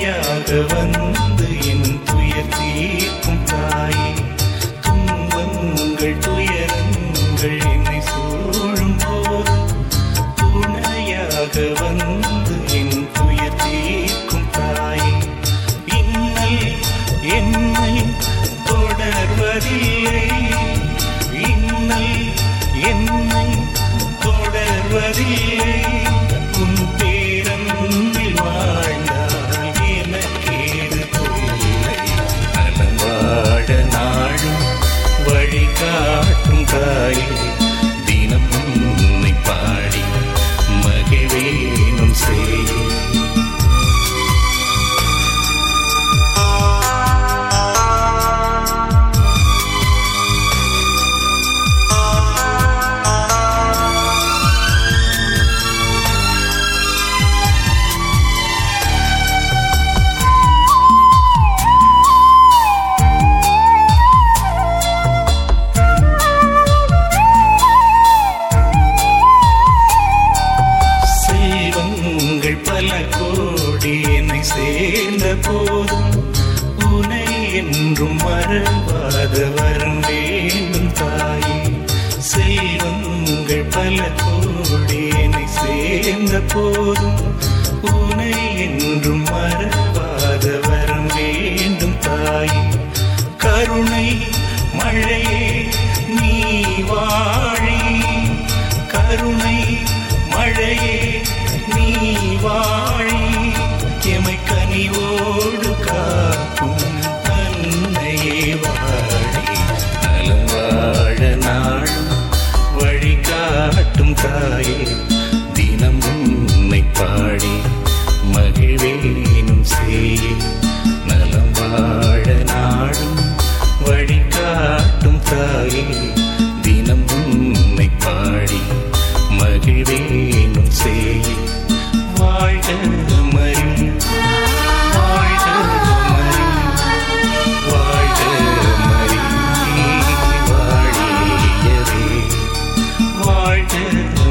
துணையாக வந்து என் துயர் தீர்க்கும் தாயே, துன்பங்கள் துயரங்கள் என்னை சூழும் போது துணையாக வந்து என் துயர் தீர்க்கும் தாயே, இன்னல் என்னை தொடர்வதில்லை, இன்னல் என்னை தொடர்வதில்லை, உன் பேரன்பில் வாழ்ந்தால் எனக்கேது தொல்லை, நலம் வாழ நாடும் வழிகாட்டும் தாயே, தினம் உன்னை பாடி மகிழ்வேனும் செய். பல கோடி என்னை சேர்ந்த போதும் உனை என்றும் மறவாத வரம் வேண்டும் தாயே, செல்வங்கள் பல கோடி என்னை சேர்ந்த போதும் உனை என்றும் மறவாத வரம் வேண்டும் தாயே, கருணை மழையே நீ வாழி, கருணை மழையே நீ வாழி, எமை கனிவோடு காக்கும் அன்னையே வாழி, நலம் வாழ நாளும் வழிகாட்டும் தாயே, தினம் உன்னை பாடி மகிழ்வேனும் செய். நலம் வாழ நாளும் வழிகாட்டும் தாயே, தினம் உன்னை பாடி மகிழ்வேனும் செய். வாழ்க மரி, வாழ்க மரி, வாழ்க மரி, வாழியவே வாழ்க